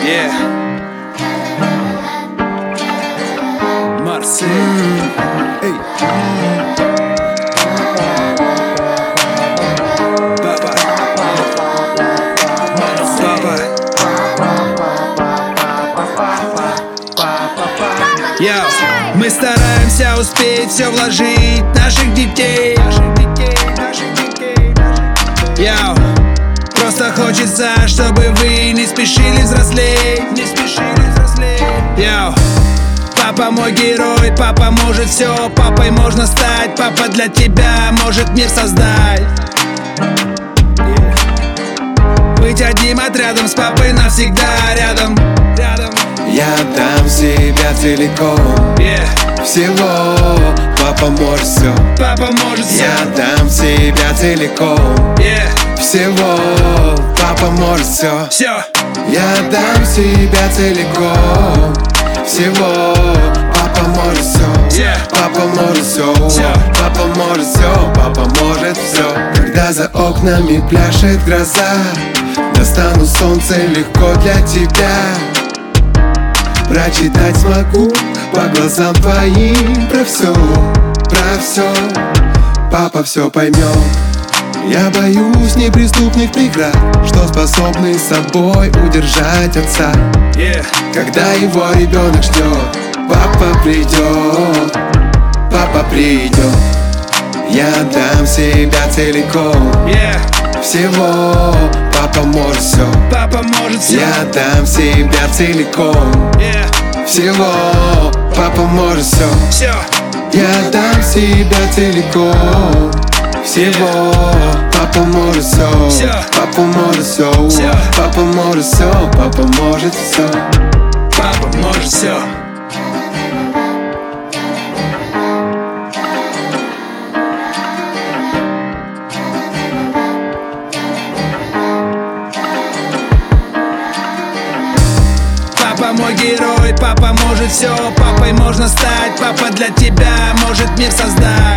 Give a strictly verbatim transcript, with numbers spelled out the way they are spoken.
Yeah. Марсель. Эй. Папа. Папа. Йоу. Мы стараемся успеть все вложить в наших детей. Йоу. Просто хочется, чтобы вы не спешили взрослеть. Не спешили взрослеть. Йоу. Папа мой герой, папа может все, папой можно стать. Папа для тебя может мир создать. Быть одним отрядом, с папой навсегда рядом. Рядом. Я дам себя целиком. Yeah. Всего, папа может все. Папа может все. Я дам себя целиком. Yeah. Всего, папа может все. Все. Я дам себя целиком. Всего, папа может все. Yeah. Папа может все. Все. Папа может все. Папа может все. Когда за окнами пляшет гроза, достану солнце легко для тебя. Прочитать смогу по глазам твоим про все, про все. Папа все поймет. Я боюсь неприступных преград, что способны собой удержать отца. Yeah. Когда его ребенок ждет, папа придет, папа придет. Я дам себя целиком. Yeah. Всего, папа может все. Папа может все. Я дам себя целиком. Yeah. Всего, папа может все. Все. Я дам себя целиком. Всего, папа может все. Все. Папа может все. Все. Папа может все. Папа может все. Папа может все. Папа мой герой, папа может все, папой можно стать. Папа для тебя может мир создать.